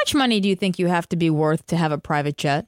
much money do you think you have to be worth to have a private jet?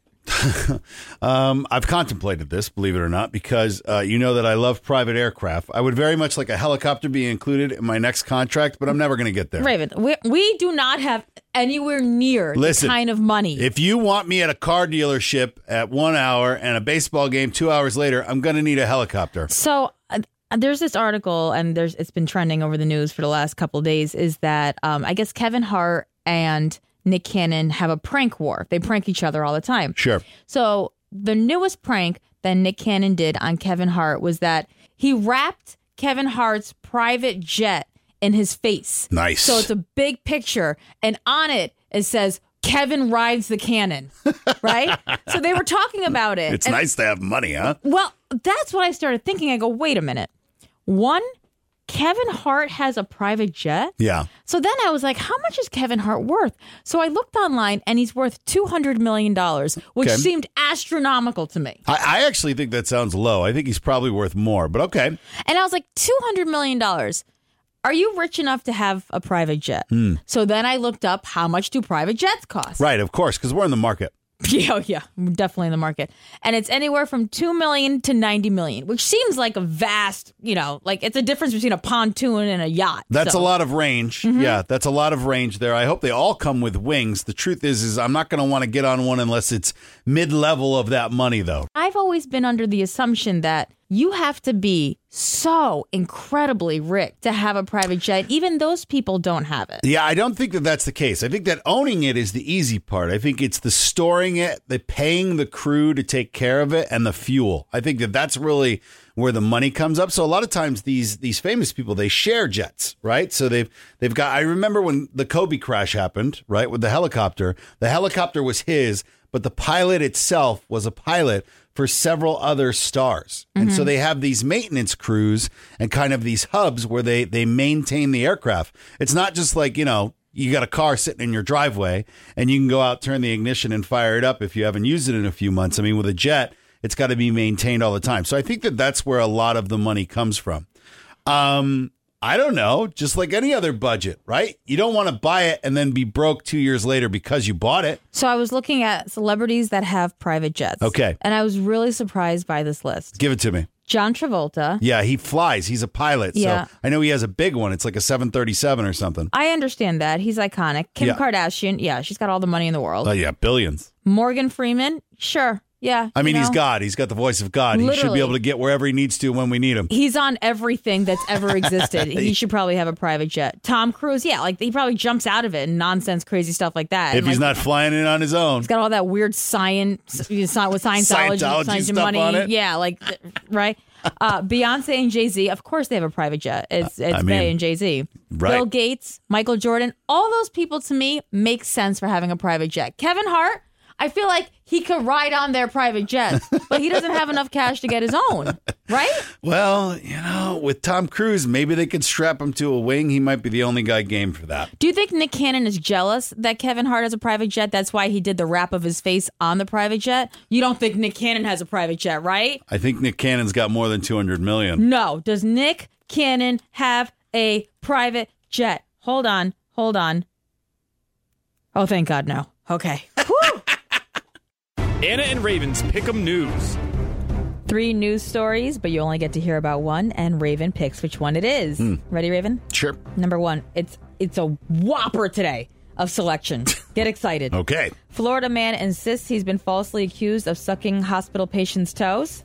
I've contemplated this, believe it or not, because you know that I love private aircraft. I would very much like a helicopter be included in my next contract, but I'm never going to get there. Raven, we do not have anywhere near the kind of money. If you want me at a car dealership at 1 hour and a baseball game 2 hours later, I'm going to need a helicopter. So there's this article, and it's been trending over the news for the last couple of days, is that I guess Kevin Hart and Nick Cannon have a prank war. They prank each other all the time. Sure. So the newest prank that Nick Cannon did on Kevin Hart was that he wrapped Kevin Hart's private jet in his face. Nice. So it's a big picture, and on it says, Kevin rides the cannon, right? So they were talking about it. It's nice to have money, huh? Well, that's what I started thinking. I go, wait a minute. One, Kevin Hart has a private jet? Yeah. So then I was like, how much is Kevin Hart worth? So I looked online, and he's worth $200 million, which seemed astronomical to me. I actually think that sounds low. I think he's probably worth more, but okay. And I was like, $200 million. Are you rich enough to have a private jet? So then I looked up, how much do private jets cost? Right, of course, because we're in the market. Yeah, definitely in the market. And it's anywhere from $2 million to $90 million, which seems like a vast, like it's a difference between a pontoon and a yacht. That's a lot of range. Yeah, that's a lot of range there. I hope they all come with wings. The truth is I'm not going to want to get on one unless it's mid-level of that money, though. I've always been under the assumption that you have to be so incredibly rich to have a private jet. Even those people don't have it. Yeah, I don't think that that's the case. I think that owning it is the easy part. I think it's the storing it, the paying the crew to take care of it, and the fuel. I think that that's really where the money comes up. So a lot of times these famous people, they share jets, right? So they've got, I remember when the Kobe crash happened, right, with the helicopter was his, but the pilot itself was a pilot for several other stars. And so they have these maintenance crews and kind of these hubs where they maintain the aircraft. It's not just like, you got a car sitting in your driveway and you can go out, turn the ignition and fire it up if you haven't used it in a few months. I mean, with a jet, it's got to be maintained all the time. So I think that that's where a lot of the money comes from. I don't know, just like any other budget, right? You don't want to buy it and then be broke 2 years later because you bought it. So I was looking at celebrities that have private jets. Okay. And I was really surprised by this list. Give it to me. John Travolta. Yeah, he flies. He's a pilot. Yeah. So I know he has a big one. It's like a 737 or something. I understand that. He's iconic. Kim Kardashian. Yeah, she's got all the money in the world. Oh, yeah, billions. Morgan Freeman. Sure. Yeah. I mean, he's God. He's got the voice of God. Literally. He should be able to get wherever he needs to when we need him. He's on everything that's ever existed. He should probably have a private jet. Tom Cruise, yeah, like he probably jumps out of it and nonsense, crazy stuff like that. If he's not flying it on his own. He's got all that weird science with Scientology stuff money. on it. Yeah, like, right? Beyonce and Jay-Z, of course they have a private jet. It's Bey and Jay-Z. Right. Bill Gates, Michael Jordan, all those people to me make sense for having a private jet. Kevin Hart, I feel like he could ride on their private jets, but he doesn't have enough cash to get his own, right? Well, with Tom Cruise, maybe they could strap him to a wing. He might be the only guy game for that. Do you think Nick Cannon is jealous that Kevin Hart has a private jet? That's why he did the wrap of his face on the private jet? You don't think Nick Cannon has a private jet, right? I think Nick Cannon's got more than $200 million. No. Does Nick Cannon have a private jet? Hold on. Oh, thank God, no. Okay. Whew. Anna and Raven's Pick'em News. 3 news stories, but you only get to hear about one, and Raven picks which one it is. Ready, Raven? Sure. Number 1, it's a whopper today of selection. Get excited. Okay. Florida man insists he's been falsely accused of sucking hospital patients' toes.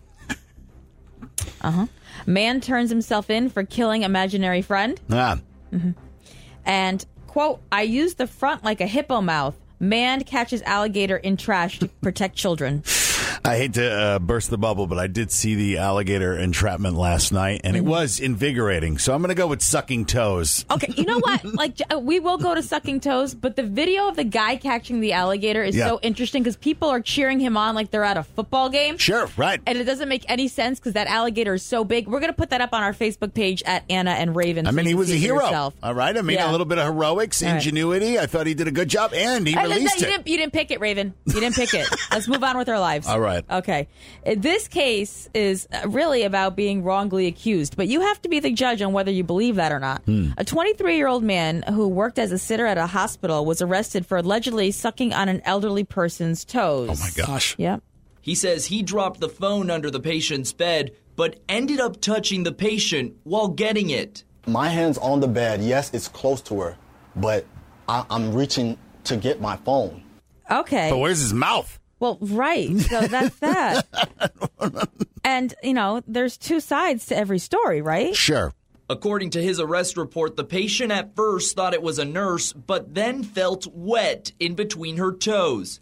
Man turns himself in for killing imaginary friend. And, quote, I used the front like a hippo mouth. Man catches alligator in trash to protect children. I hate to burst the bubble, but I did see the alligator entrapment last night, and it was invigorating. So I'm going to go with sucking toes. Okay, you know what? Like, we will go to sucking toes, but the video of the guy catching the alligator is so interesting because people are cheering him on like they're at a football game. Sure, right. And it doesn't make any sense because that alligator is so big. We're going to put that up on our Facebook page at Anna and Raven. I mean, he was a hero. Yourself. All right. I mean, a little bit of heroics, ingenuity. Right. I thought he did a good job, and he released it. You didn't pick it, Raven. You didn't pick it. Let's move on with our lives. All right. ahead. Okay. This case is really about being wrongly accused, but you have to be the judge on whether you believe that or not. A 23-year-old man who worked as a sitter at a hospital was arrested for allegedly sucking on an elderly person's toes. Oh, my gosh. Yep. He says he dropped the phone under the patient's bed, but ended up touching the patient while getting it. My hand's on the bed. Yes, it's close to her, but I'm reaching to get my phone. Okay. But where's his mouth? Well, right. So that's that. And, there's two sides to every story, right? Sure. According to his arrest report, the patient at first thought it was a nurse, but then felt wet in between her toes.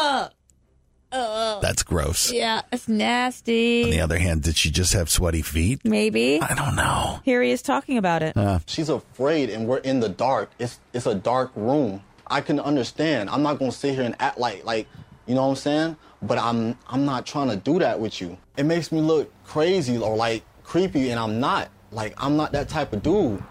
That's gross. Yeah, it's nasty. On the other hand, did she just have sweaty feet? Maybe. I don't know. Here he is talking about it. She's afraid, and we're in the dark. It's a dark room. I can understand. I'm not going to sit here and act like, you know what I'm saying? But I'm not trying to do that with you. It makes me look crazy or like creepy, and I'm not. Like, I'm not that type of dude.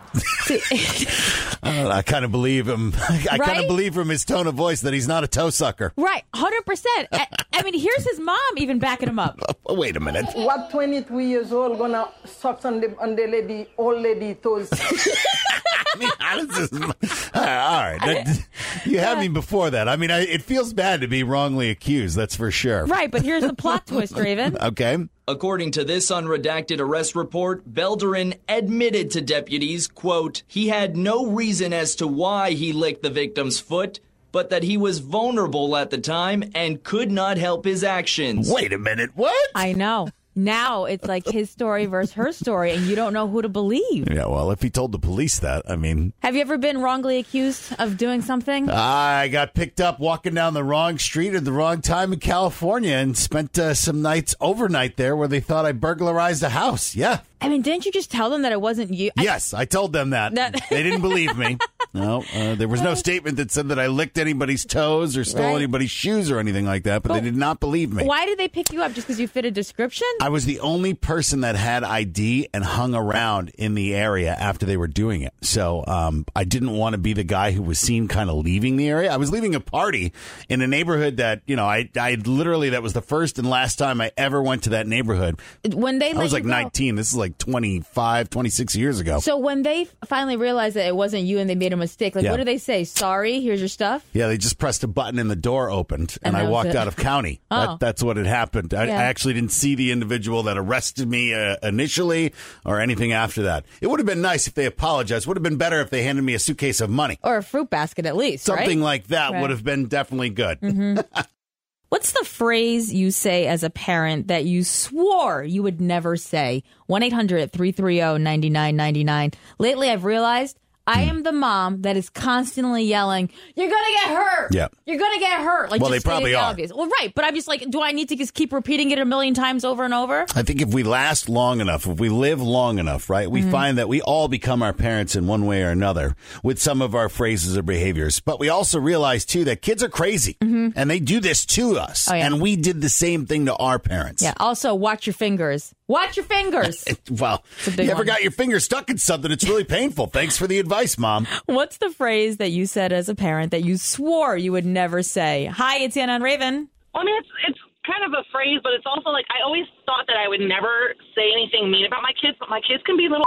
I kind of believe him. I kind Right? of believe from his tone of voice that he's not a toe sucker. Right, 100%. I mean, here's his mom even backing him up. Oh, wait a minute. What 23 years old gonna suck on the old lady toes? I mean, how does this... All right. You had me before that. I mean, it feels bad to be wrongly accused, that's for sure. Right, but here's the plot twist, Raven. Okay. According to this unredacted arrest report, Belderin admitted to deputies, quote, he had no reason as to why he licked the victim's foot, but that he was vulnerable at the time and could not help his actions. Wait a minute. What? I know. Now it's like his story versus her story, and you don't know who to believe. Yeah, well, if he told the police that, I mean... Have you ever been wrongly accused of doing something? I got picked up walking down the wrong street at the wrong time in California and spent some nights overnight there where they thought I burglarized a house. Yeah. I mean, didn't you just tell them that it wasn't you? Yes, I told them that. They didn't believe me. No, there was no statement that said that I licked anybody's toes or stole Right. anybody's shoes or anything like that, but they did not believe me. Why did they pick you up? Just because you fit a description? I was the only person that had ID and hung around in the area after they were doing it. So I didn't want to be the guy who was seen kind of leaving the area. I was leaving a party in a neighborhood that, I literally, that was the first and last time I ever went to that neighborhood. When they I was like let you go- 19. This is like 25, 26 years ago. So when they finally realized that it wasn't you and they made a mistake, like, Yeah. what do they say? Sorry, here's your stuff? Yeah, they just pressed a button and the door opened, and And I that was walked it. out of county. Oh. That's what had happened. I Yeah. actually didn't see the individual that arrested me initially or anything after that. It would have been nice if they apologized. Would have been better if they handed me a suitcase of money. Or a fruit basket at least, Something right? like that Right. would have been definitely good. What's the phrase you say as a parent that you swore you would never say? 1-800-330-9999. Lately, I've realized I am the mom that is constantly yelling, "You're going to get hurt. Yeah. You're going to get hurt." Like, Well, just they probably stating the are. obvious. Well, right. But I'm just like, do I need to just keep repeating it a million times over and over? I think if we last long enough, if we live long enough, right, we find that we all become our parents in one way or another with some of our phrases or behaviors. But we also realize, too, that kids are crazy and they do this to us. Oh, yeah. And we did the same thing to our parents. Yeah. Also, watch your fingers. Watch your fingers. Well, a big you ever one. got your finger stuck in something? It's really painful. Thanks for the advice, Mom. What's the phrase that you said as a parent that you swore you would never say? Hi, it's Anna and Raven. I mean, it's kind of a phrase, but it's also like I always thought that I would never say anything mean about my kids, but my kids can be little.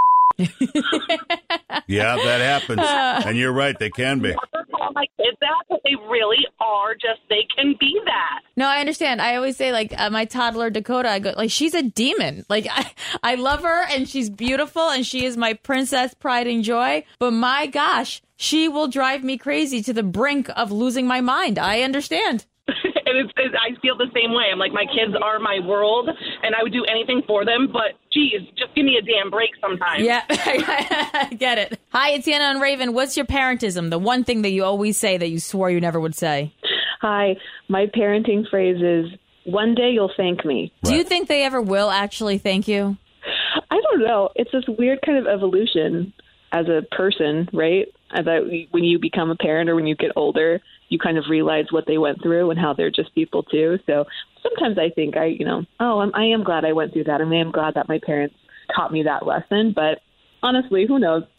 Yeah, that happens. And you're right. They can be. I never call my kids that, but they really are just, they can be that. No, I understand. I always say, like, my toddler Dakota, I go, like, she's a demon. Like, I love her and she's beautiful and she is my princess, pride and joy. But my gosh, she will drive me crazy to the brink of losing my mind. I understand. And I feel the same way. I'm like, my kids are my world, and I would do anything for them, but, geez, just give me a damn break sometimes. Yeah, I get it. Hi, it's Anna and Raven. What's your parentism? The one thing that you always say that you swore you never would say? Hi, my parenting phrase is, one day you'll thank me. Do you think they ever will actually thank you? I don't know. It's this weird kind of evolution as a person, right? When you become a parent or when you get older, you kind of realize what they went through and how they're just people too. So sometimes I think I am glad I went through that. And I am glad that my parents taught me that lesson. But honestly, who knows?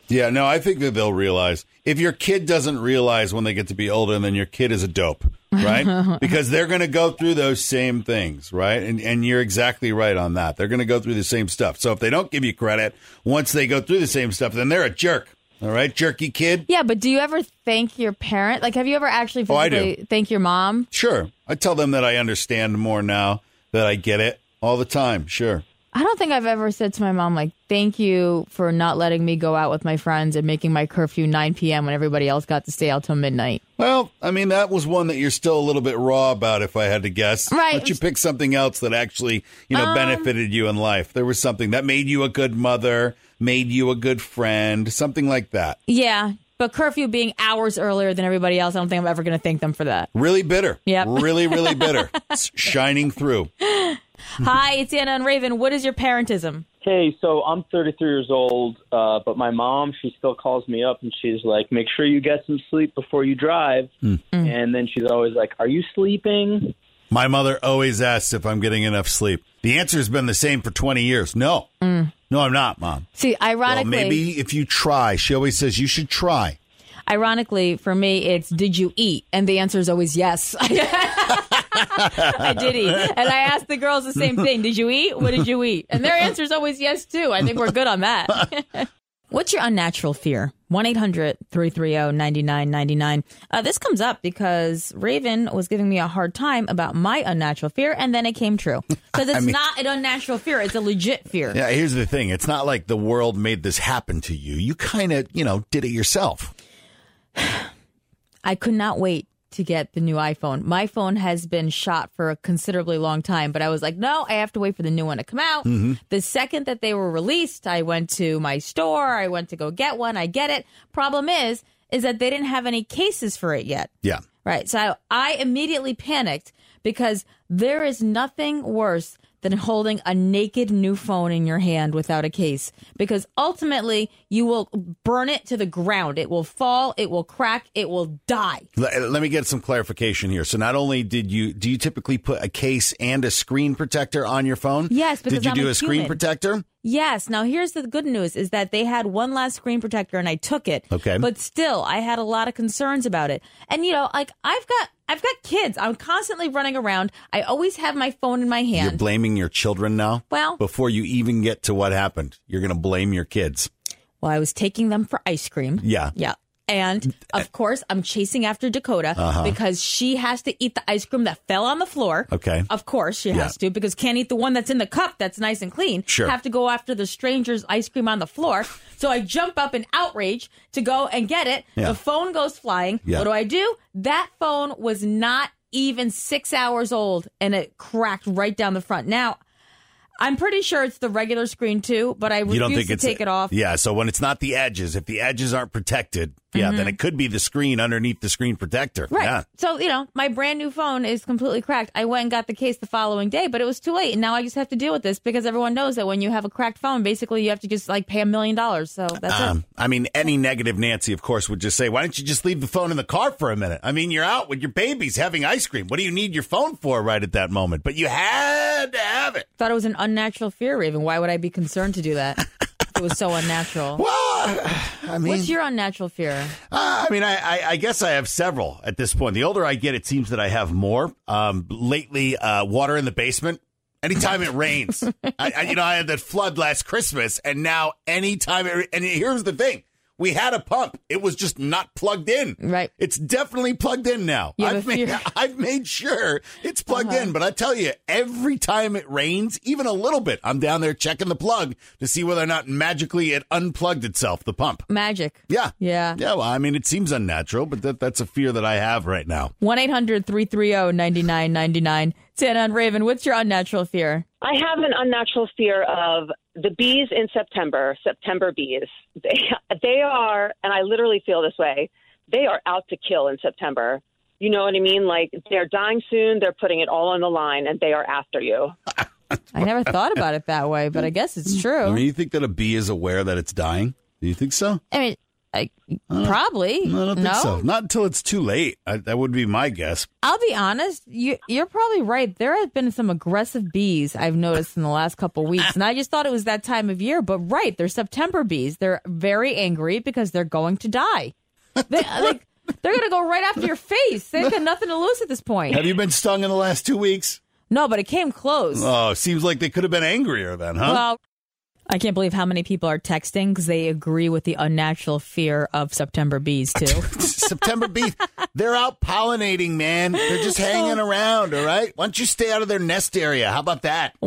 Yeah, no, I think that they'll realize. If your kid doesn't realize when they get to be older, then your kid is a dope, right? Because they're going to go through those same things, right? And you're exactly right on that. They're going to go through the same stuff. So if they don't give you credit, once they go through the same stuff, then they're a jerk. All right, jerky kid? Yeah, but do you ever thank your parent? Like, have you ever actually physically thank your mom? Sure. I tell them that I understand more now, that I get it all the time. Sure. I don't think I've ever said to my mom, like, thank you for not letting me go out with my friends and making my curfew 9 p.m. when everybody else got to stay out till midnight. Well, I mean, that was one that you're still a little bit raw about, if I had to guess. Right. Why don't you pick something else that actually, benefited you in life? There was something that made you a good mother, made you a good friend, something like that. Yeah, but curfew being hours earlier than everybody else, I don't think I'm ever going to thank them for that. Really bitter. Yep. Really, really bitter. It's shining through. Hi, it's Anna and Raven. What is your parentism? Hey, so I'm 33 years old, but my mom, she still calls me up and she's like, make sure you get some sleep before you drive. And then she's always like, are you sleeping? My mother always asks if I'm getting enough sleep. The answer has been the same for 20 years. No. No, I'm not, Mom. See, ironically... Well, maybe if you try. She always says you should try. Ironically, for me, it's did you eat? And the answer is always yes. I did eat. And I asked the girls the same thing. Did you eat? What did you eat? And their answer is always yes, too. I think we're good on that. What's your unnatural fear? 1-800-330-9999. This comes up because Raven was giving me a hard time about my unnatural fear, and then it came true. Because it's not an unnatural fear. It's a legit fear. Yeah, here's the thing. It's not like the world made this happen to you. You kind of, did it yourself. I could not wait to get the new iPhone. My phone has been shot for a considerably long time, but I was like, no, I have to wait for the new one to come out. The second that they were released, I went to my store. I went to go get one. I get it. Problem is that they didn't have any cases for it yet. Yeah. Right. So I immediately panicked because there is nothing worse than holding a naked new phone in your hand without a case, because ultimately you will burn it to the ground. It will fall, it will crack, it will die. Let me get some clarification here. So not only do you typically put a case and a screen protector on your phone? Yes, because did you I'm do a a screen human. protector? Yes. Now, here's the good news is that they had one last screen protector and I took it. Okay. But still, I had a lot of concerns about it. And, like I've got kids. I'm constantly running around. I always have my phone in my hand. You're blaming your children now? Well, before you even get to what happened, you're going to blame your kids. Well, I was taking them for ice cream. Yeah. Yeah. And, of course, I'm chasing after Dakota because she has to eat the ice cream that fell on the floor. Okay. Of course she has to, because can't eat the one that's in the cup that's nice and clean. Sure. Have to go after the stranger's ice cream on the floor. So I jump up in outrage to go and get it. Yeah. The phone goes flying. Yeah. What do? That phone was not even 6 hours old, and it cracked right down the front. Now, I'm pretty sure it's the regular screen, too, but I refuse to take it off. Yeah, so when it's not the edges, if the edges aren't protected, then it could be the screen underneath the screen protector. Right. Yeah. So, my brand new phone is completely cracked. I went and got the case the following day, but it was too late. And now I just have to deal with this because everyone knows that when you have a cracked phone, basically you have to just pay $1 million. So that's it. I mean, any negative Nancy, of course, would just say, why don't you just leave the phone in the car for a minute? I mean, you're out with your babies having ice cream. What do you need your phone for right at that moment? But you had to have it. Thought it was an unnatural fear, Raven. Why would I be concerned to do that? It was so unnatural. Well, I mean, what's your unnatural fear? I guess I have several at this point. The older I get, it seems that I have more. Lately, water in the basement. Anytime it rains, I had that flood last Christmas, and now anytime and here's the thing. We had a pump. It was just not plugged in. Right. It's definitely plugged in now. I've made sure it's plugged in. But I tell you, every time it rains, even a little bit, I'm down there checking the plug to see whether or not magically it unplugged itself, the pump. Magic. Yeah. Yeah. Yeah, well, I mean, it seems unnatural, but that's a fear that I have right now. 1-800-330-9999. Tana and Raven, what's your unnatural fear? I have an unnatural fear of the bees in September bees. They are, and I literally feel this way, they are out to kill in September. You know what I mean? Like, they're dying soon, they're putting it all on the line, and they are after you. I never thought about it that way, but I guess it's true. I mean, you think that a bee is aware that it's dying? Do you think so? I mean, Probably. I don't think so. Not until it's too late. That would be my guess. I'll be honest. You're probably right. There have been some aggressive bees I've noticed in the last couple of weeks, and I just thought it was that time of year. But right, they're September bees. They're very angry because they're going to die. They're going to go right after your face. They've got nothing to lose at this point. Have you been stung in the last 2 weeks? No, but it came close. Oh, seems like they could have been angrier then, huh? Well, I can't believe how many people are texting because they agree with the unnatural fear of September bees, too. September bees, they're out pollinating, man. They're just hanging around, all right? Why don't you stay out of their nest area? How about that?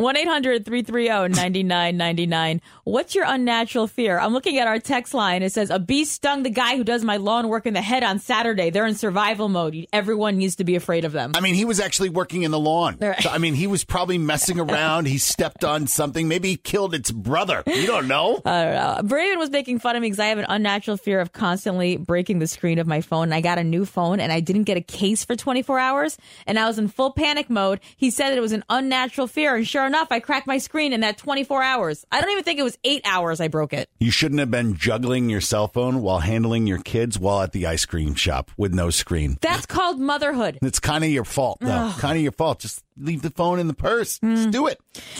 1-800-330-9999. What's your unnatural fear? I'm looking at our text line. It says, a bee stung the guy who does my lawn work in the head on Saturday. They're in survival mode. Everyone needs to be afraid of them. I mean, he was actually working in the lawn. So, I mean, he was probably messing around. He stepped on something. Maybe he killed its brother. You don't know. I don't know. Braven was making fun of me because I have an unnatural fear of constantly breaking the screen of my phone. I got a new phone and I didn't get a case for 24 hours and I was in full panic mode. He said that it was an unnatural fear, and sure enough, I cracked my screen in that 24 hours. I don't even think it was 8 hours I broke it. You shouldn't have been juggling your cell phone while handling your kids while at the ice cream shop with no screen. That's called motherhood. It's kind of your fault, though. Kind of your fault. Just leave the phone in the purse. Just do it.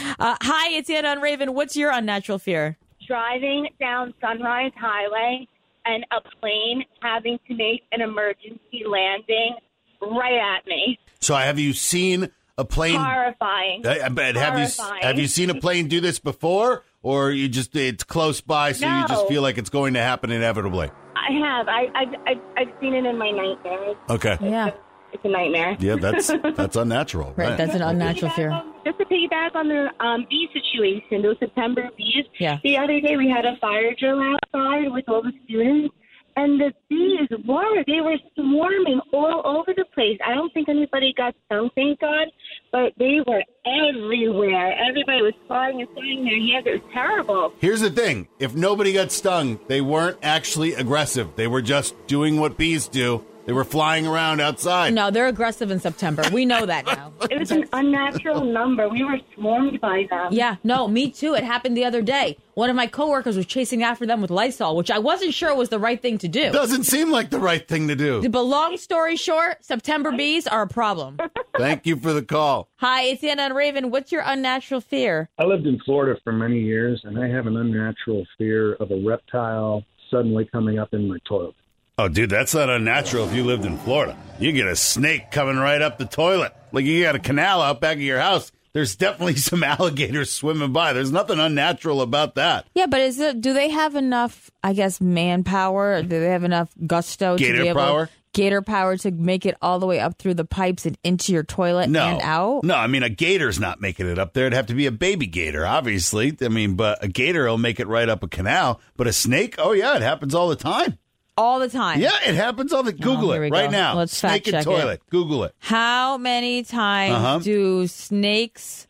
Hi, it's Anna on Raven. What's your unnatural fear? Driving down Sunrise Highway and a plane having to make an emergency landing right at me. So have you seen a plane? Horrifying. But have you seen a plane do this before, or it's close by, so you just feel like it's going to happen inevitably? I have. I've seen it in my nightmares. Okay. Yeah. It's a nightmare. Yeah, that's unnatural. Right, that's an unnatural fear. Just to piggyback on the bee situation, those September bees. Yeah. The other day we had a fire drill outside with all the students, and the bees they were swarming all over the place. I don't think anybody got stung, thank God, but they were everywhere. Everybody was flying and throwing their hands. It was terrible. Here's the thing. If nobody got stung, they weren't actually aggressive. They were just doing what bees do. They were flying around outside. No, they're aggressive in September. We know that now. It was an unnatural number. We were swarmed by them. Yeah, no, me too. It happened the other day. One of my coworkers was chasing after them with Lysol, which I wasn't sure was the right thing to do. Doesn't seem like the right thing to do. But long story short, September bees are a problem. Thank you for the call. Hi, it's Anna and Raven. What's your unnatural fear? I lived in Florida for many years, and I have an unnatural fear of a reptile suddenly coming up in my toilet. Oh, dude, that's not unnatural if you lived in Florida. You get a snake coming right up the toilet. Like you got a canal out back of your house. There's definitely some alligators swimming by. There's nothing unnatural about that. Yeah, but do they have enough, I guess, manpower? Do they have enough gusto gator power to make it all the way up through the pipes and into your toilet and out? No, I mean, a gator's not making it up there. It'd have to be a baby gator, obviously. I mean, but a gator will make it right up a canal. But a snake, oh, yeah, it happens all the time. All the time. Yeah, it happens all the Google it right now. Let's snake fact and check toilet. Google it. How many times do snakes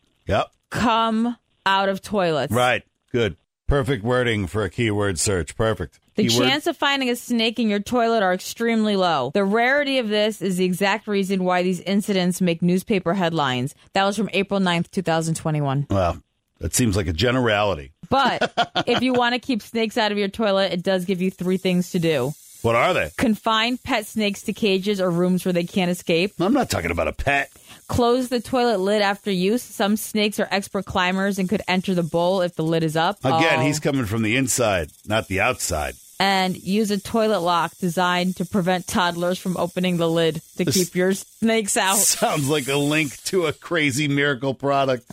come out of toilets? Right. Good. Perfect wording for a keyword search. Perfect. The chance of finding a snake in your toilet are extremely low. The rarity of this is the exact reason why these incidents make newspaper headlines. That was from April 9th, 2021. Well, that seems like a generality. But if you want to keep snakes out of your toilet, it does give you 3 things to do. What are they? Confine pet snakes to cages or rooms where they can't escape. I'm not talking about a pet. Close the toilet lid after use. Some snakes are expert climbers and could enter the bowl if the lid is up. Again, he's coming from the inside, not the outside. And use a toilet lock designed to prevent toddlers from opening the lid to keep your snakes out. Sounds like a link to a crazy miracle product.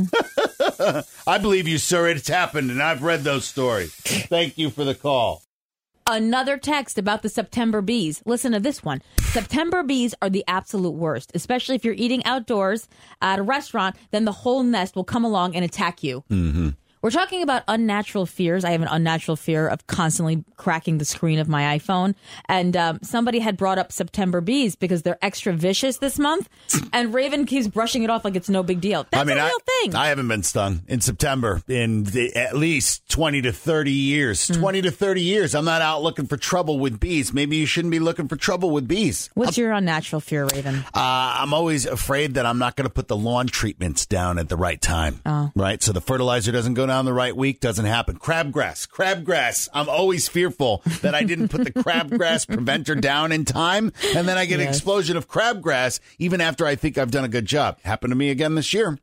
I believe you, sir. It's happened, and I've read those stories. Thank you for the call. Another text about the September bees. Listen to this one. September bees are the absolute worst, especially if you're eating outdoors at a restaurant, then the whole nest will come along and attack you. Mm-hmm. We're talking about unnatural fears. I have an unnatural fear of constantly cracking the screen of my iPhone. And somebody had brought up September bees because they're extra vicious this month. And Raven keeps brushing it off like it's no big deal. That's a real thing. I haven't been stung in September in at least 20 to 30 years. 20 to 30 years. I'm not out looking for trouble with bees. Maybe you shouldn't be looking for trouble with bees. What's your unnatural fear, Raven? I'm always afraid that I'm not going to put the lawn treatments down at the right time. Oh. Right? So the fertilizer doesn't go down on the right week, doesn't happen. Crabgrass. I'm always fearful that I didn't put the crabgrass preventer down in time, and then I get an explosion of crabgrass even after I think I've done a good job. Happened to me again this year.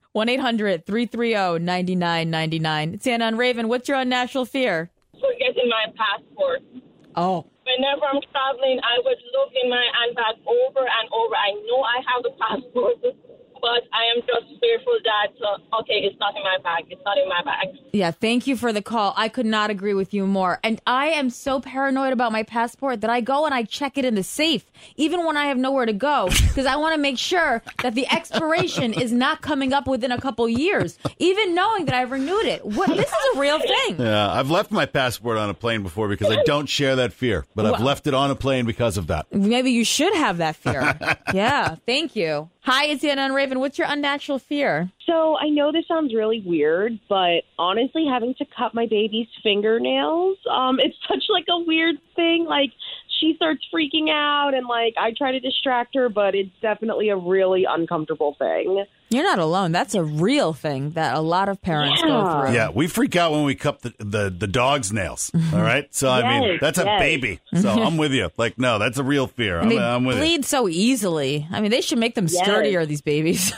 1-800-330-9999. It's Anna and Raven. What's your unnatural fear? Forgetting my passport. Oh. Whenever I'm traveling, I would look in my handbag over and over. I know I have the passport, but I am just fearful that, it's not in my bag. It's not in my bag. Yeah, thank you for the call. I could not agree with you more. And I am so paranoid about my passport that I go and I check it in the safe, even when I have nowhere to go, because I want to make sure that the expiration is not coming up within a couple years, even knowing that I've renewed it. This is a real thing. Yeah, I've left my passport on a plane before because I don't share that fear, but I've left it on a plane because of that. Maybe you should have that fear. Yeah, thank you. Hi, it's Anna and Raven. What's your unnatural fear? So I know this sounds really weird, but honestly, having to cut my baby's fingernails, it's such like a weird thing. Like she starts freaking out and like I try to distract her, but it's definitely a really uncomfortable thing. You're not alone. That's a real thing that a lot of parents go through. Yeah, we freak out when we cut the dog's nails. All right? So, I mean, that's a baby. So I'm with you. Like, no, that's a real fear. I'm with you. They bleed so easily. I mean, they should make them sturdier, these babies.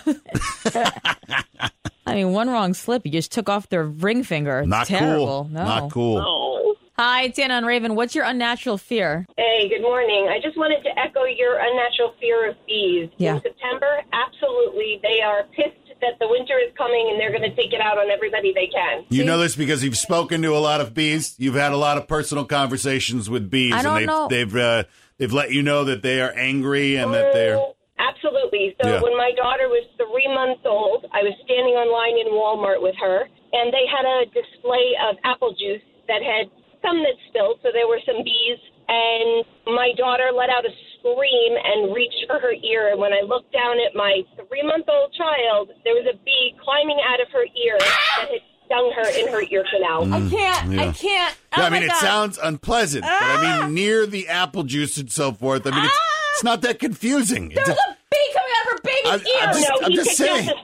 I mean, one wrong slip, you just took off their ring finger. It's Not terrible. cool. No. Not cool. Oh. Hi, it's Anna and Raven. What's your unnatural fear? Hey, good morning. I just wanted to echo your unnatural fear of bees. Yeah. In September, absolutely, they are pissed that the winter is coming and they're going to take it out on everybody they can. You know this because you've spoken to a lot of bees. You've had a lot of personal conversations with bees. I don't know. They've let you know that they are angry and that they're... Absolutely. So when my daughter was 3 months old, I was standing online in Walmart with her, and they had a display of apple juice that had some that spilled, so there were some bees, and my daughter let out a scream and reached for her ear, and when I looked down at my 3-month-old child, there was a bee climbing out of her ear that had stung her in her ear canal. I can't. Yeah, I mean, it sounds unpleasant, but I mean, near the apple juice and so forth, I mean, it's not that confusing. There's a bee coming out of her baby's ear. He picked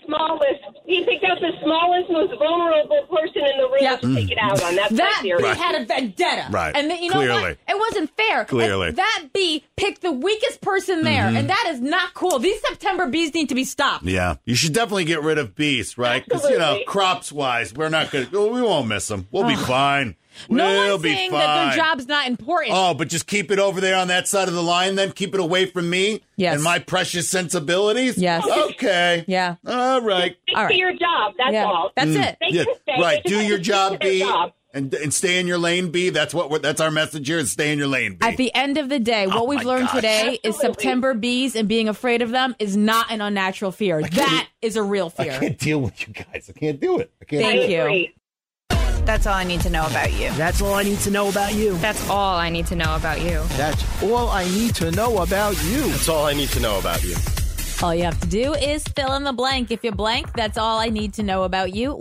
out the smallest, most vulnerable person in the room to take it out on. That's that bee had a vendetta. Right. And you know what? It wasn't fair. Clearly. And that bee picked the weakest person there, and that is not cool. These September bees need to be stopped. Yeah. You should definitely get rid of bees, right? Because, crops-wise, we won't miss them. We'll be fine. No one's saying that their job's not important. Oh, but just keep it over there on that side of the line, then keep it away from me and my precious sensibilities. Yes. Okay. Yeah. All right. Do your job. That's all. That's it. Right. Do your job, B, and stay in your lane, B. That's our message here: is stay in your lane, B. At the end of the day, what we've learned today is September bees and being afraid of them is not an unnatural fear. That is a real fear. I can't deal with you guys. I can't do it. Thank you. That's all I need to know about you. That's all I need to know about you. That's all I need to know about you. That's all I need to know about you. That's all I need to know about you. All you have to do is fill in the blank. If you blank, that's all I need to know about you.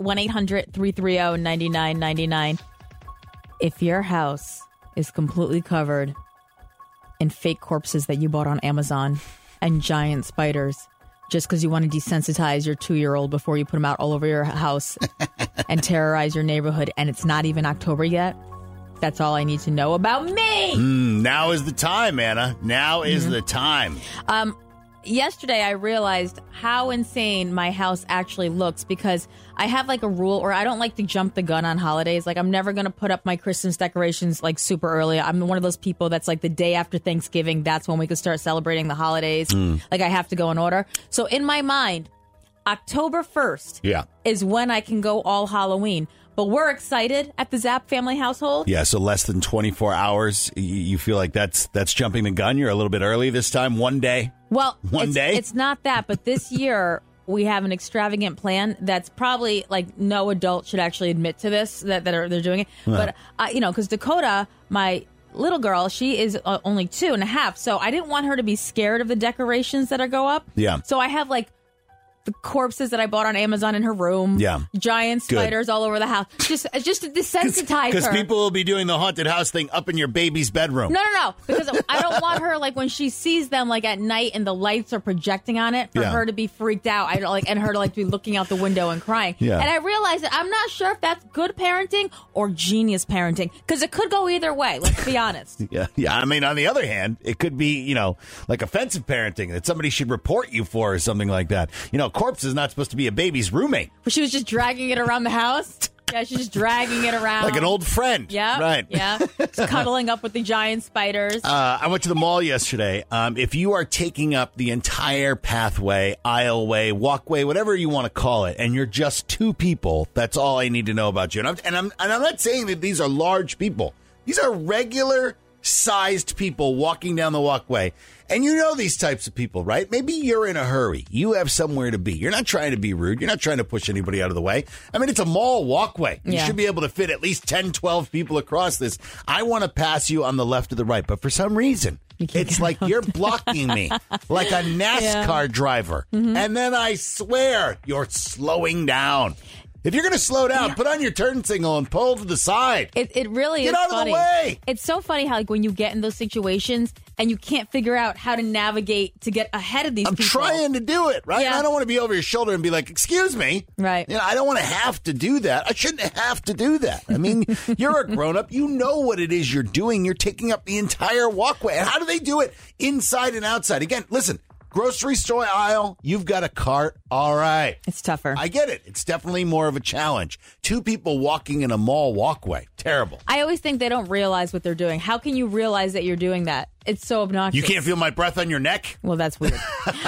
1-800-330-9999. If your house is completely covered in fake corpses that you bought on Amazon and giant spiders, just because you want to desensitize your 2-year-old before you put them out all over your house and terrorize your neighborhood, and it's not even October yet, that's all I need to know about me. Now is the time, Anna. Now is the time. Yesterday, I realized how insane my house actually looks because I have like a rule, or I don't like to jump the gun on holidays. Like, I'm never going to put up my Christmas decorations like super early. I'm one of those people that's like the day after Thanksgiving, that's when we can start celebrating the holidays. Like, I have to go in order. So in my mind, October 1st is when I can go all Halloween. But we're excited at the Zapp family household. Yeah, so less than 24 hours. You feel like that's jumping the gun? You're a little bit early this time? One day? Well, One day? It's not that, but this year we have an extravagant plan that's probably like no adult should actually admit to this, that they're doing it. But, because Dakota, my little girl, she is only 2.5, so I didn't want her to be scared of the decorations that go up. Yeah. So I have like the corpses that I bought on Amazon in her room. Yeah. Giant Good. spiders all over the house. Just to desensitize Because her. people will be doing the haunted house thing up in your baby's bedroom. No. Because I don't want her, like, when she sees them, like, at night and the lights are projecting on it, for her to be freaked out. I don't like, and her to, like, be looking out the window and crying. Yeah. And I realized that I'm not sure if that's good parenting or genius parenting, because it could go either way. Let's be honest. Yeah. I mean, on the other hand, it could be, like offensive parenting that somebody should report you for or something like that. A corpse is not supposed to be a baby's roommate. But she was just dragging it around the house. Yeah, she's just dragging it around. Like an old friend. Yeah. Right. Yeah. Just cuddling up with the giant spiders. I went to the mall yesterday. If you are taking up the entire pathway, aisleway, walkway, whatever you want to call it, and you're just two people, that's all I need to know about you. And I'm not saying that these are large people. These are regular sized people walking down the walkway. And you know these types of people, right? Maybe you're in a hurry. You have somewhere to be. You're not trying to be rude. You're not trying to push anybody out of the way. I mean, it's a mall walkway. You should be able to fit at least 10, 12 people across this. I want to pass you on the left or the right, but for some reason, it's like you're blocking me like a NASCAR driver. Mm-hmm. And then I swear you're slowing down. If you're going to slow down, put on your turn signal and pull to the side. It really Get is out funny. of the way. It's so funny how, like, when you get in those situations and you can't figure out how to navigate to get ahead of these people. I'm trying to do it, right? Yeah. I don't want to be over your shoulder and be like, excuse me. Right. I don't want to have to do that. I shouldn't have to do that. I mean, you're a grown-up. You know what it is you're doing. You're taking up the entire walkway. And how do they do it inside and outside? Again, listen. Grocery store aisle, you've got a cart. All right. It's tougher. I get it. It's definitely more of a challenge. Two people walking in a mall walkway. Terrible. I always think they don't realize what they're doing. How can you realize that you're doing that? It's so obnoxious. You can't feel my breath on your neck? Well, that's weird.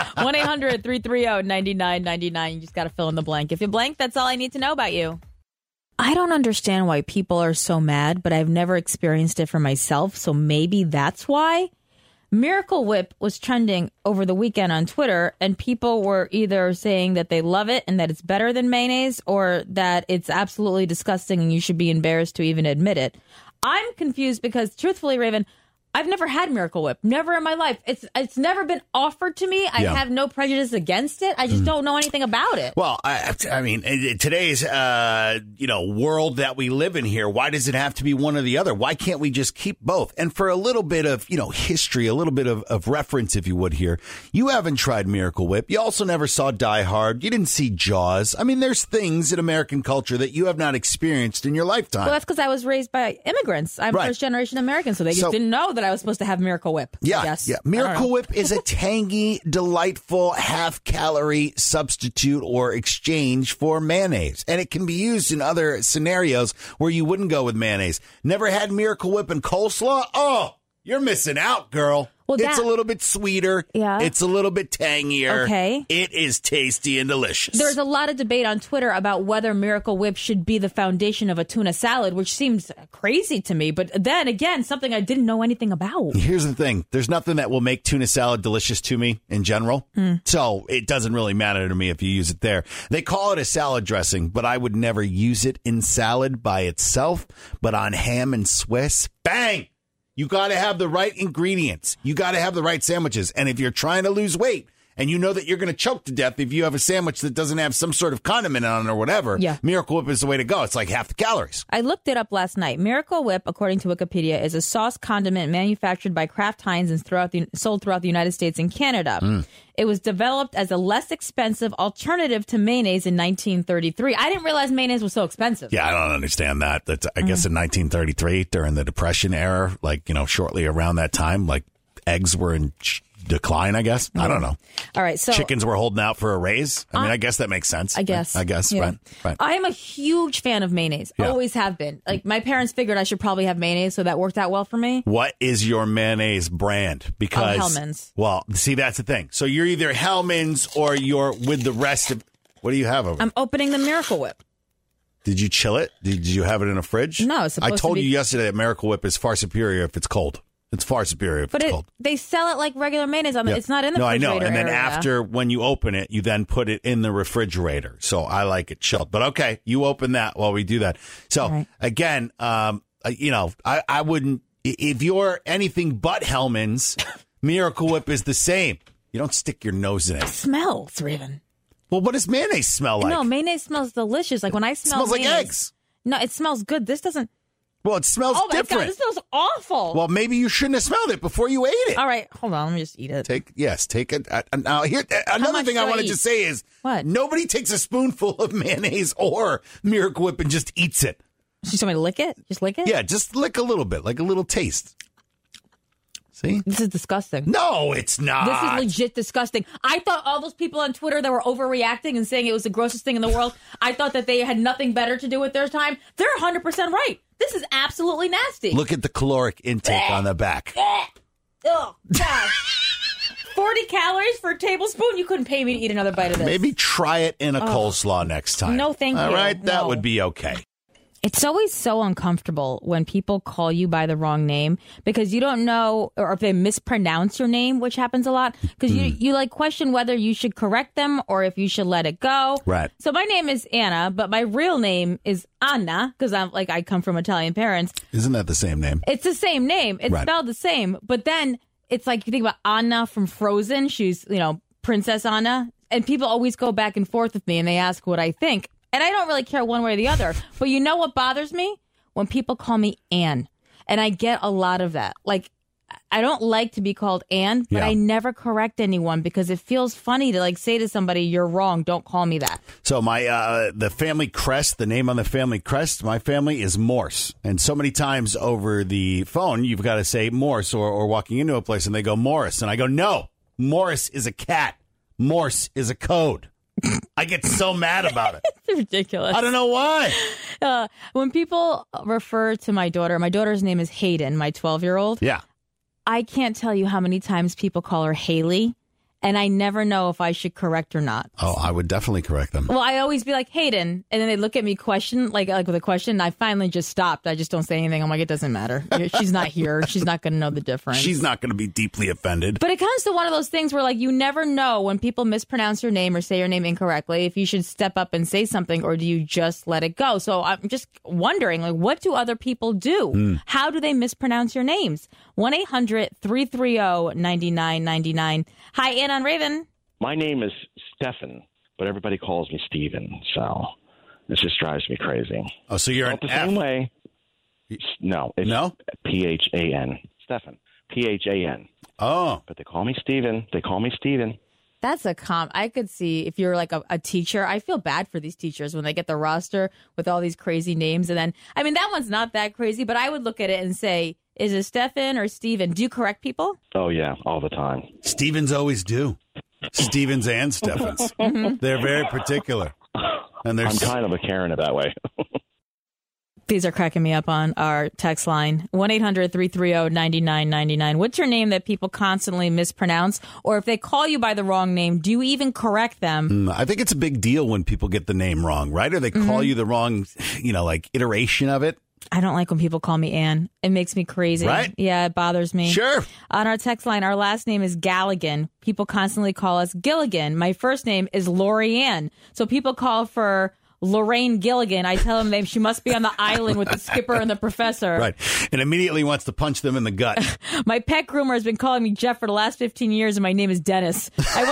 1-800-330-9999. You just got to fill in the blank. If you blank, that's all I need to know about you. I don't understand why people are so mad, but I've never experienced it for myself, so maybe that's why. Miracle Whip was trending over the weekend on Twitter, and people were either saying that they love it and that it's better than mayonnaise, or that it's absolutely disgusting and you should be embarrassed to even admit it. I'm confused because, truthfully, Raven, I've never had Miracle Whip. Never in my life. It's never been offered to me. I have no prejudice against it. I just don't know anything about it. Well, I mean, in today's world that we live in here, why does it have to be one or the other? Why can't we just keep both? And for a little bit of history, a little bit of reference, if you would, here, you haven't tried Miracle Whip. You also never saw Die Hard. You didn't see Jaws. I mean, there's things in American culture that you have not experienced in your lifetime. Well, that's because I was raised by immigrants. I'm first generation American, so they just didn't know that I was supposed to have Miracle Whip. Yeah. Miracle Whip is a tangy, delightful, half-calorie substitute or exchange for mayonnaise. And it can be used in other scenarios where you wouldn't go with mayonnaise. Never had Miracle Whip and coleslaw? Oh, you're missing out, girl. Well, it's a little bit sweeter. Yeah. It's a little bit tangier. Okay. It is tasty and delicious. There's a lot of debate on Twitter about whether Miracle Whip should be the foundation of a tuna salad, which seems crazy to me. But then again, something I didn't know anything about. Here's the thing. There's nothing that will make tuna salad delicious to me in general. So it doesn't really matter to me if you use it there. They call it a salad dressing, but I would never use it in salad by itself. But on ham and Swiss, bang! You got to have the right ingredients. You got to have the right sandwiches. And if you're trying to lose weight and you know that you're going to choke to death if you have a sandwich that doesn't have some sort of condiment on it or whatever, Miracle Whip is the way to go. It's like half the calories. I looked it up last night. Miracle Whip, according to Wikipedia, is a sauce condiment manufactured by Kraft Heinz and sold throughout the United States and Canada. It was developed as a less expensive alternative to mayonnaise in 1933. I didn't realize mayonnaise was so expensive. Yeah, I don't understand that. That's, I guess in 1933, during the Depression era, shortly around that time, eggs were in decline, I guess. I don't know. All right, so chickens were holding out for a raise. I mean, I guess that makes sense. I guess. Yeah. Right. I am a huge fan of mayonnaise. Yeah. Always have been. My parents figured I should probably have mayonnaise, so that worked out well for me. What is your mayonnaise brand? Because Hellmann's. Well, see, that's the thing. So you're either Hellmann's or you're with the rest of. What do you have over there? I'm opening the Miracle Whip. Did you chill it? Did you have it in a fridge? No, it's supposed I told to be... you yesterday that Miracle Whip is far superior if it's cold. It's far superior if it's cold. They sell it like regular mayonnaise. It's not in the refrigerator. No, I know. And then area. after, when you open it, you then put it in the refrigerator. So I like it chilled. But okay, you open that while we do that. So again, I wouldn't, if you're anything but Hellmann's, Miracle Whip is the same. You don't stick your nose in it. It smells, Raven. Well, what does mayonnaise smell like? No, mayonnaise smells delicious. Like when I smell smells like mayonnaise, eggs. No, it smells good. This doesn't. Well, it smells Oh my different. God, this smells awful. Well, maybe you shouldn't have smelled it before you ate it. All right, hold on. Let me just eat it. Take it. Now, here, another much thing do I I wanted eat? to say is What? nobody takes a spoonful of mayonnaise or Miracle Whip and just eats it. You want me to lick it? Just lick it? Yeah, just lick a little bit, like a little taste. See? This is disgusting. No, it's not. This is legit disgusting. I thought all those people on Twitter that were overreacting and saying it was the grossest thing in the world, I thought that they had nothing better to do with their time. They're 100% right. This is absolutely nasty. Look at the caloric intake on the back. Oh, God. 40 calories for a tablespoon? You couldn't pay me to eat another bite of this. Maybe try it in a coleslaw next time. No, thank you. All right, that No. would be okay. It's always so uncomfortable when people call you by the wrong name because you don't know, or if they mispronounce your name, which happens a lot, because you like question whether you should correct them or if you should let it go. Right. So my name is Anna, but my real name is Anna because I come from Italian parents. Isn't that the same name? It's the same name. It's Right. spelled the same. But then it's like you think about Anna from Frozen. She's, Princess Anna. And people always go back and forth with me and they ask what I think. And I don't really care one way or the other. But you know what bothers me? When people call me Ann. And I get a lot of that. Like, I don't like to be called Ann, but Yeah. I never correct anyone because it feels funny to say to somebody, you're wrong. Don't call me that. So my the family crest, the name on the family crest, my family is Morse. And so many times over the phone, you've got to say Morse or walking into a place and they go Morris. And I go, no, Morris is a cat. Morse is a code. I get so mad about it. It's ridiculous. I don't know why. When people refer to my daughter's name is Hayden, my 12-year-old. Yeah. I can't tell you how many times people call her Haley, and I never know if I should correct or not. Oh, I would definitely correct them. Well, I always be like, Hayden, and then they look at me like with a question, and I finally just stopped. I just don't say anything. I'm like, it doesn't matter. She's not here. She's not going to know the difference. She's not going to be deeply offended. But it comes to one of those things where, you never know when people mispronounce your name or say your name incorrectly if you should step up and say something or do you just let it go? So I'm just wondering, what do other people do? How do they mispronounce your names? 1-800-330-9999. Hi, Ann on Raven. My name is Stefan, but everybody calls me Steven, so it just drives me crazy. Oh, so you're the same way. No, it's P-H-A-N. Stefan. P-H-A-N. Oh. But they call me Steven. They call me Steven. That's I could see if you're like a teacher. I feel bad for these teachers when they get the roster with all these crazy names. And then, that one's not that crazy, but I would look at it and say, is it Stefan or Steven? Do you correct people? Oh, yeah, all the time. Stevens always do. Stevens and Steffens. They're very particular. And I'm kind of a Karen that way. These are cracking me up on our text line. 1-800-330-9999. What's your name that people constantly mispronounce? Or if they call you by the wrong name, do you even correct them? I think it's a big deal when people get the name wrong, right? Or they call you the wrong, iteration of it. I don't like when people call me Ann. It makes me crazy. Right? Yeah, it bothers me. Sure. On our text line, our last name is Galligan. People constantly call us Gilligan. My first name is Lori Ann. So people call for Lorraine Gilligan. I tell them she must be on the island with the skipper and the professor. Right. And immediately wants to punch them in the gut. My pet groomer has been calling me Jeff for the last 15 years, and my name is Dennis. I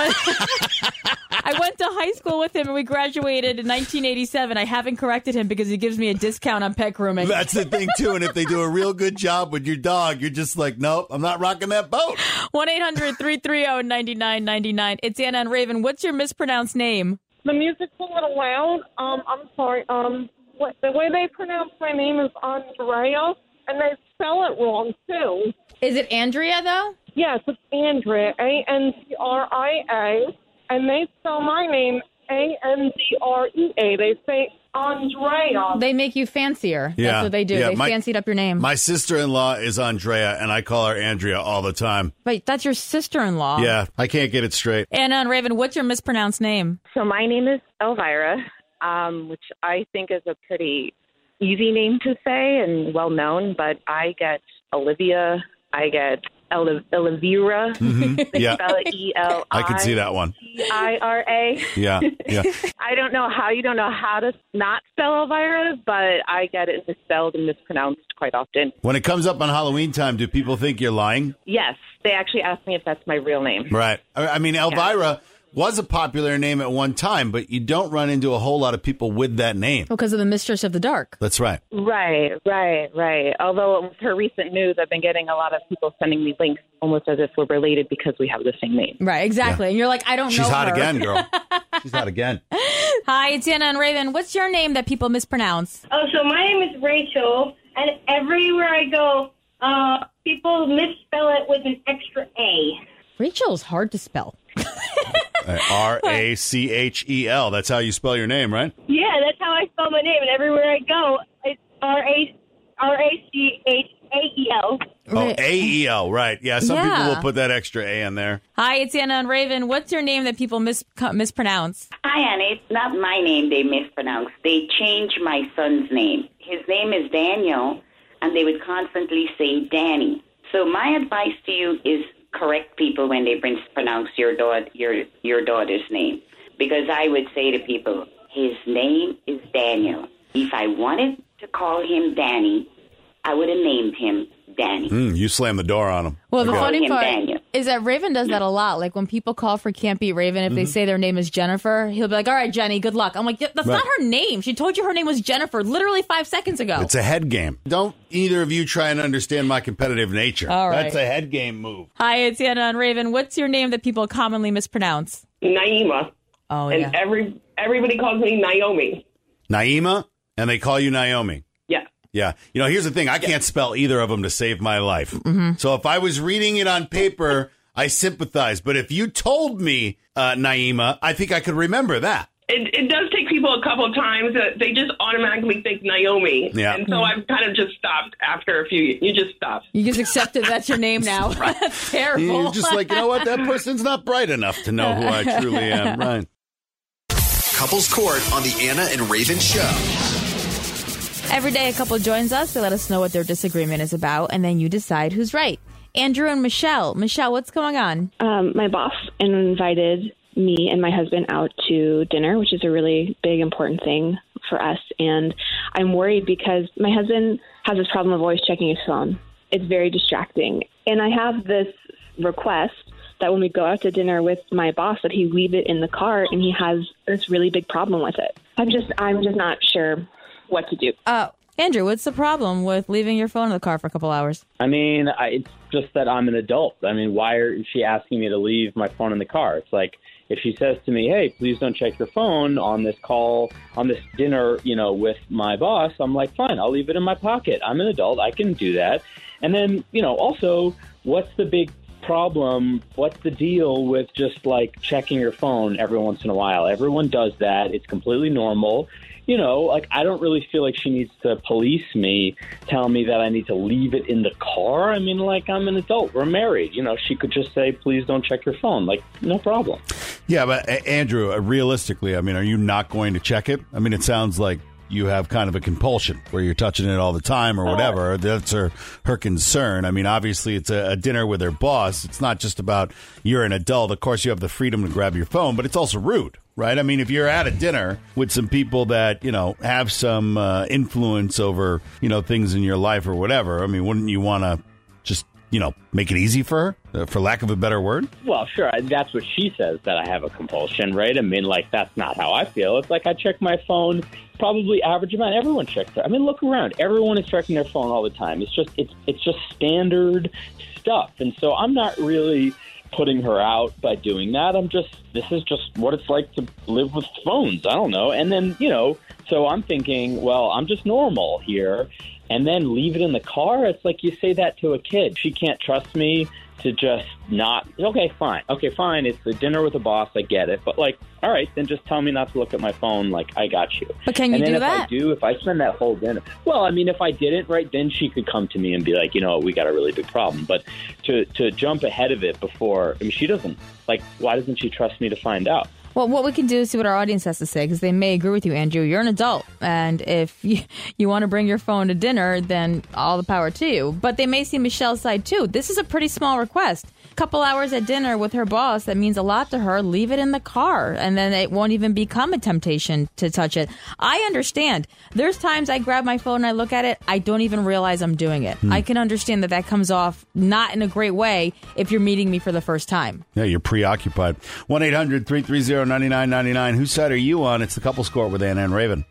went to high school with him, and we graduated in 1987. I haven't corrected him because he gives me a discount on pet grooming. That's the thing, too. And if they do a real good job with your dog, you're just like, nope, I'm not rocking that boat. 1-800-330-9999. It's Anna and Raven. What's your mispronounced name? The music's a little loud. I'm sorry. The way they pronounce my name is Andrea, and they spell it wrong, too. Is it Andrea, though? Yes, it's Andrea, A-N-D-R-I-A, and they spell my name A-N-D-R-E-A. They say Andrea. They make you fancier. Yeah. That's what they do. Yeah, They fancied up your name. My sister-in-law is Andrea, and I call her Andrea all the time. But that's your sister-in-law. Yeah, I can't get it straight. Anna and Raven, what's your mispronounced name? So my name is Elvira, which I think is a pretty easy name to say and well-known, but I get Olivia, I get Elvira. Yeah. Spell it E-L-I. I can see that one. I-R-A. Yeah, yeah. I don't know how you don't know how to not spell Elvira, but I get it misspelled and mispronounced quite often. When it comes up on Halloween time, do people think you're lying? Yes, they actually ask me if that's my real name. Right. I mean, Elvira, was a popular name at one time, but you don't run into a whole lot of people with that name. Because of the Mistress of the Dark. That's right. Right. Although with her recent news, I've been getting a lot of people sending me links almost as if we're related because we have the same name. Right, exactly. Yeah. And you're like, I don't know She's hot her. again, girl. She's hot again. Hi, it's Anna and Raven. What's your name that people mispronounce? Oh, so my name is Rachel, and everywhere I go, people misspell it with an extra A. Rachel's hard to spell. Rachel. That's how you spell your name, right? Yeah, that's how I spell my name, and everywhere I go, it's Rachel. Oh, A-E-L, right. Yeah, some people will put that extra A in there. Hi, it's Anna and Raven. What's your name that people mispronounce? Hi, Anna. It's not my name they mispronounce. They changed my son's name. His name is Daniel, and they would constantly say Danny. So my advice to you is correct people when they mispronounce your daughter's name. Because I would say to people, his name is Daniel. If I wanted to call him Danny, I would have named him Danny. You slammed the door on him. Well, the funny part Daniel. is that Raven does that a lot. Like when people call for Can't Beat Raven, if they say their name is Jennifer, he'll be like, all right, Jenny, good luck. I'm like, that's not her name. She told you her name was Jennifer literally 5 seconds ago. It's a head game. Don't either of you try and understand my competitive nature. All right. That's a head game move. Hi, it's Anna and Raven. What's your name that people commonly mispronounce? Naima. Oh, and everybody calls me Naomi. Naima, and they call you Naomi. Yeah. Yeah. You know, here's the thing. I can't spell either of them to save my life. So if I was reading it on paper, I sympathize. But if you told me Naima, I think I could remember that. It does take people a couple of times. They just automatically think Naomi. Yeah. And so I've kind of just stopped after a few. You just stop. You just accepted that's your name now. That's terrible. You're just like, you know what? That person's not bright enough to know who I truly am. Right. Couples Court on the Anna and Raven Show. Every day a couple joins us to let us know what their disagreement is about, and then you decide who's right. Andrew and Michelle. Michelle, what's going on? My boss invited me and my husband out to dinner, which is a really big, important thing for us. And I'm worried because my husband has this problem of always checking his phone. It's very distracting. And I have this request that when we go out to dinner with my boss, that he leave it in the car, and he has this really big problem with it. I'm just not sure what to do. Andrew, what's the problem with leaving your phone in the car for a couple hours? I mean, it's just that I'm an adult. I mean, why is she asking me to leave my phone in the car? It's like, if she says to me, hey, please don't check your phone on this call, on this dinner, with my boss, I'm like, fine, I'll leave it in my pocket. I'm an adult. I can do that. And then, also, what's the big problem? What's the deal with just like checking your phone every once in a while? Everyone does that. It's completely normal. I don't really feel like she needs to police me, tell me that I need to leave it in the car. I mean, I'm an adult. We're married. She could just say, please don't check your phone. No problem. Yeah, but Andrew, realistically, I mean, are you not going to check it? I mean, it sounds like you have kind of a compulsion where you're touching it all the time or whatever. That's her concern. I mean, obviously, it's a dinner with her boss. It's not just about you're an adult. Of course, you have the freedom to grab your phone, but it's also rude, right? I mean, if you're at a dinner with some people that, have some influence over, things in your life or whatever, I mean, wouldn't you want to just, make it easy for her, for lack of a better word? Well, sure. That's what she says, that I have a compulsion, right? I mean, that's not how I feel. It's like I check my phone, probably average amount. Everyone checks it. I mean, look around. Everyone is checking their phone all the time. It's just standard stuff. And so I'm not really putting her out by doing that. This is just what it's like to live with phones. I don't know. And then, so I'm thinking, well, I'm just normal here. And then leave it in the car? It's like you say that to a kid. She can't trust me to just not, okay, fine. It's a dinner with a boss. I get it. But all right, then just tell me not to look at my phone. I got you. But can you do that? If I spend that whole dinner, well, I mean, if I didn't, right, then she could come to me and be like, we got a really big problem. But to jump ahead of it before, I mean, she doesn't, why doesn't she trust me to find out? Well, what we can do is see what our audience has to say, because they may agree with you, Andrew. You're an adult, and if you want to bring your phone to dinner, then all the power to you. But they may see Michelle's side, too. This is a pretty small request. A couple hours at dinner with her boss, that means a lot to her. Leave it in the car, and then it won't even become a temptation to touch it. I understand. There's times I grab my phone and I look at it, I don't even realize I'm doing it. I can understand that comes off not in a great way if you're meeting me for the first time. Yeah, you're preoccupied. 1-800-330-9999. Whose side are you on? It's the Couples Court with Anna and Raven.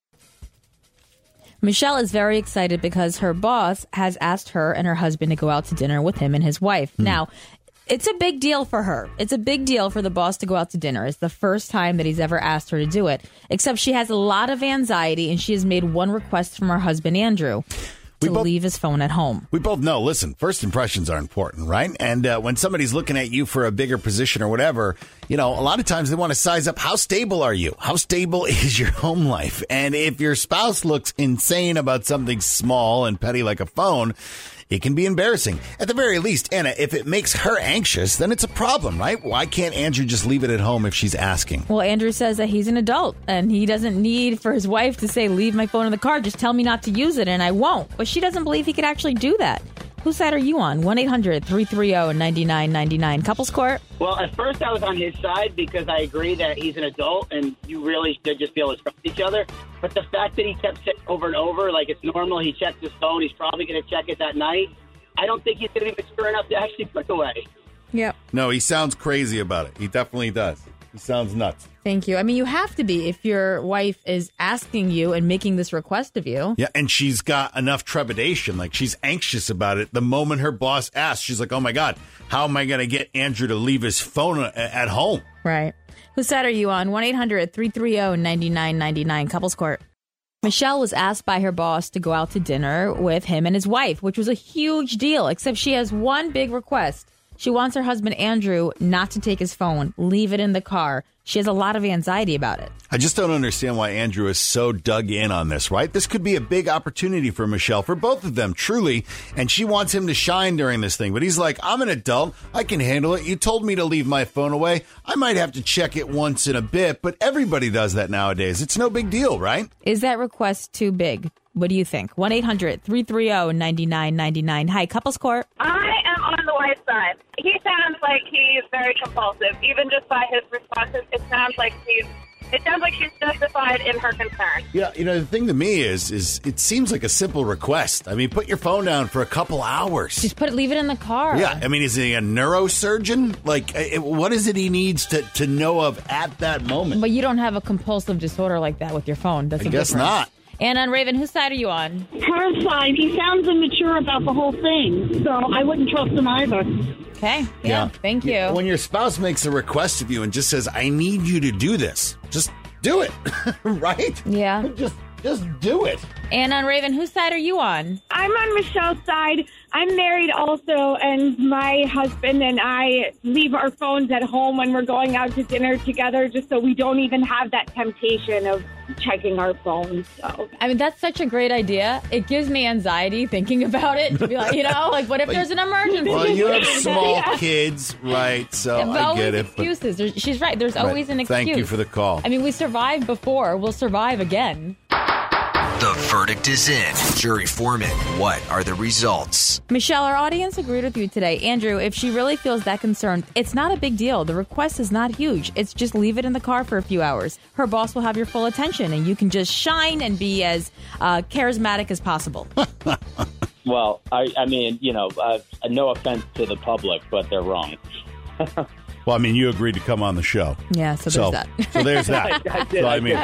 Michelle is very excited because her boss has asked her and her husband to go out to dinner with him and his wife. Now, it's a big deal for her. It's a big deal for the boss to go out to dinner. It's the first time that he's ever asked her to do it. Except she has a lot of anxiety, and she has made one request from her husband, Andrew, to leave his phone at home. We both know, listen, first impressions are important, right? And when somebody's looking at you for a bigger position or whatever, a lot of times they want to size up, how stable are you? How stable is your home life? And if your spouse looks insane about something small and petty like a phone, it can be embarrassing. At the very least, Anna, if it makes her anxious, then it's a problem, right? Why can't Andrew just leave it at home if she's asking? Well, Andrew says that he's an adult and he doesn't need for his wife to say, leave my phone in the car. Just tell me not to use it and I won't. But she doesn't believe he could actually do that. Whose side are you on? 1-800-330-9999. Couples Court. Well, at first I was on his side because I agree that he's an adult and you really should just be able to trust each other. But the fact that he kept saying over and over, like it's normal, he checks his phone, he's probably going to check it that night, I don't think he's going to be mature enough to actually put it away. Yep. No, he sounds crazy about it. He definitely does. He sounds nuts. Thank you. I mean, you have to be if your wife is asking you and making this request of you. Yeah, and she's got enough trepidation. Like, she's anxious about it. The moment her boss asks, she's like, oh, my God, how am I going to get Andrew to leave his phone at home? Right. Whose side are you on? 1-800-330-9999. Couples Court. Michelle was asked by her boss to go out to dinner with him and his wife, which was a huge deal, except she has one big request. She wants her husband, Andrew, not to take his phone, leave it in the car. She has a lot of anxiety about it. I just don't understand why Andrew is so dug in on this, right? This could be a big opportunity for Michelle, for both of them, truly. And she wants him to shine during this thing. But he's like, I'm an adult. I can handle it. You told me to leave my phone away. I might have to check it once in a bit, but everybody does that nowadays. It's no big deal, right? Is that request too big? What do you think? 1-800-330-9999. Hi, Couples Court. I am on the wife's side. He sounds like he's very compulsive. Even just by his responses, it sounds like she's justified in her concern. Yeah, the thing to me is it seems like a simple request. I mean, put your phone down for a couple hours. Just leave it in the car. Yeah, I mean, is he a neurosurgeon? Like, what is it he needs to know of at that moment? But you don't have a compulsive disorder like that with your phone. That's I guess not. And on Raven, whose side are you on? Her side. He sounds immature about the whole thing, so I wouldn't trust him either. Okay. Yeah. Thank you. When your spouse makes a request of you and just says, I need you to do this, just do it. Right? Yeah. Just do it. And on Raven, whose side are you on? I'm on Michelle's side. I'm married also, and my husband and I leave our phones at home when we're going out to dinner together just so we don't even have that temptation of checking our phones. So, I mean, that's such a great idea. It gives me anxiety thinking about it. To be like, what if there's an emergency? Well, you have small kids, right? So I get it. Excuses. She's right. There's always an excuse. Thank you for the call. I mean, we survived before. We'll survive again. The verdict is in. Jury foreman, what are the results? Michelle, our audience agreed with you today. Andrew, if she really feels that concerned, it's not a big deal. The request is not huge. It's just leave it in the car for a few hours. Her boss will have your full attention, and you can just shine and be as charismatic as possible. Well, I mean, no offense to the public, but they're wrong. Well, I mean, you agreed to come on the show. Yeah, so there's that. So there's that. I did.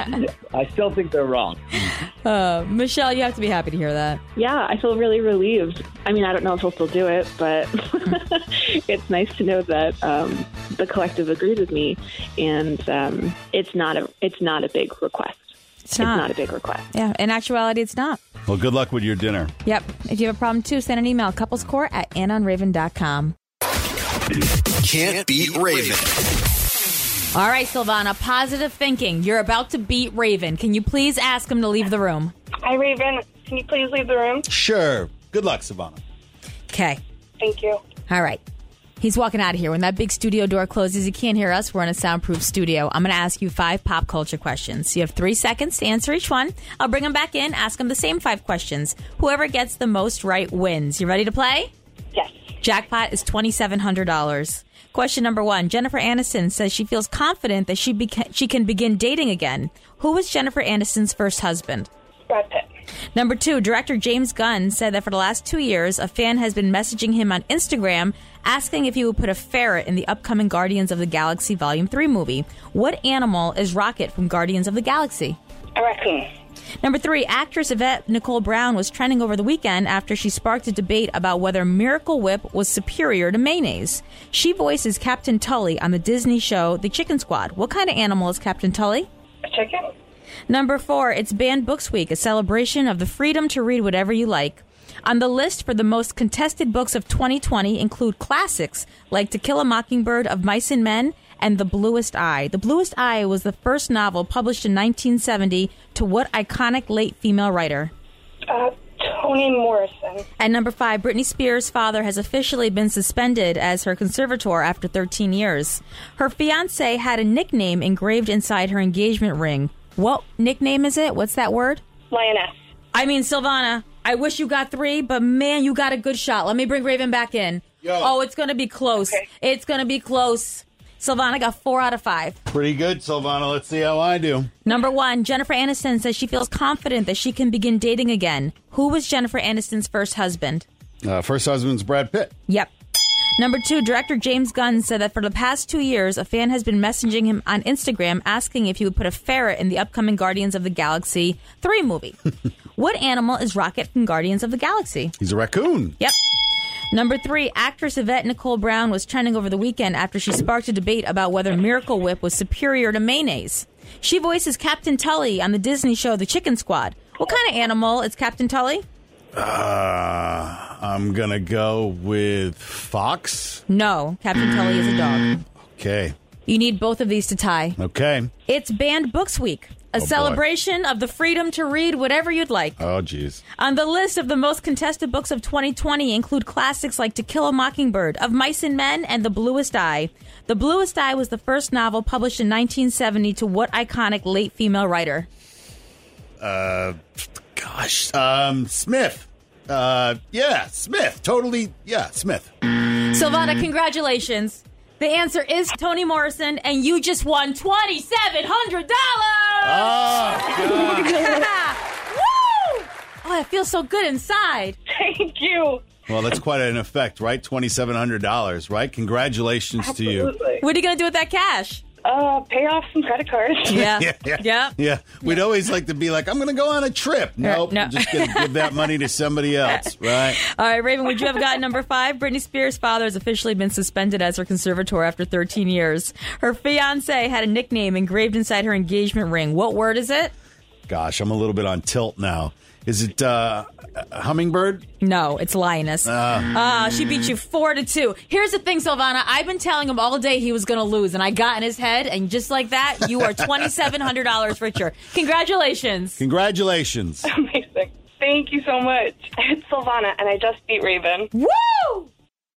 I still think they're wrong. Michelle, you have to be happy to hear that. Yeah, I feel really relieved. I mean, I don't know if he'll still do it, but it's nice to know that the collective agreed with me, and it's not a big request. It's not a big request. Yeah, in actuality, it's not. Well, good luck with your dinner. Yep. If you have a problem, too, send an email, couplescourt@AnnaandRaven.com. Can't beat Raven. All right, Silvana, positive thinking. You're about to beat Raven. Can you please ask him to leave the room? Hi, Raven. Can you please leave the room? Sure. Good luck, Savannah. Okay. Thank you. All right. He's walking out of here. When that big studio door closes, you can't hear us. We're in a soundproof studio. I'm going to ask you 5 pop culture questions. You have 3 seconds to answer each one. I'll bring them back in, ask them the same 5 questions. Whoever gets the most right wins. You ready to play? Yes. Jackpot is $2,700. Question number 1. Jennifer Aniston says she feels confident that she can begin dating again. Who was Jennifer Aniston's first husband? Brad Pitt. Number 2, director James Gunn said that for the last 2 years, a fan has been messaging him on Instagram asking if he would put a ferret in the upcoming Guardians of the Galaxy Volume 3 movie. What animal is Rocket from Guardians of the Galaxy? A raccoon. Number 3, actress Yvette Nicole Brown was trending over the weekend after she sparked a debate about whether Miracle Whip was superior to mayonnaise. She voices Captain Tully on the Disney show The Chicken Squad. What kind of animal is Captain Tully? A chicken. Number 4, it's Banned Books Week, a celebration of the freedom to read whatever you like. On the list for the most contested books of 2020 include classics like To Kill a Mockingbird, Of Mice and Men, and The Bluest Eye. The Bluest Eye was the first novel published in 1970 to what iconic late female writer? Toni Morrison. And number 5, Britney Spears' father has officially been suspended as her conservator after 13 years. Her fiancé had a nickname engraved inside her engagement ring. What nickname is it? What's that word? Lioness. I mean, Silvana, I wish you got 3, but man, you got a good shot. Let me bring Raven back in. Yo. Oh, it's going to be close. Okay. It's going to be close. Silvana got 4 out of 5. Pretty good, Silvana. Let's see how I do. Number 1, Jennifer Aniston says she feels confident that she can begin dating again. Who was Jennifer Aniston's first husband? First husband's Brad Pitt. Yep. Number 2, director James Gunn said that for the past 2 years, a fan has been messaging him on Instagram asking if he would put a ferret in the upcoming Guardians of the Galaxy 3 movie. What animal is Rocket from Guardians of the Galaxy? He's a raccoon. Yep. Number 3, actress Yvette Nicole Brown was trending over the weekend after she sparked a debate about whether Miracle Whip was superior to mayonnaise. She voices Captain Tully on the Disney show The Chicken Squad. What kind of animal is Captain Tully? I'm going to go with fox. No, Captain Tully is a dog. Okay. You need both of these to tie. Okay. It's Banned Books Week, a celebration of the freedom to read whatever you'd like. Oh, geez. On the list of the most contested books of 2020 include classics like To Kill a Mockingbird, Of Mice and Men, and The Bluest Eye. The Bluest Eye was the first novel published in 1970 to what iconic late female writer? Smith. Yeah, Smith. Totally. Yeah, Smith. Silvana, congratulations. The answer is Toni Morrison, and you just won $2,700. Oh, God. Woo! Oh, it feels so good inside. Thank you. Well, that's quite an effect, right? $2,700, right? Congratulations to you. What are you going to do with that cash? Pay off some credit cards. Yeah. We'd always like to be like, I'm going to go on a trip. Nope. No. Just going to give that money to somebody else, right? All right, Raven, would you have gotten number 5? Britney Spears' father has officially been suspended as her conservator after 13 years. Her fiancé had a nickname engraved inside her engagement ring. What word is it? Gosh, I'm a little bit on tilt now. Is it hummingbird? No, it's lioness. She beat you 4-2. Here's the thing, Silvana. I've been telling him all day he was going to lose, and I got in his head, and just like that, you are $2,700 richer. Congratulations. Congratulations. Amazing. Thank you so much. It's Silvana, and I just beat Raven. Woo!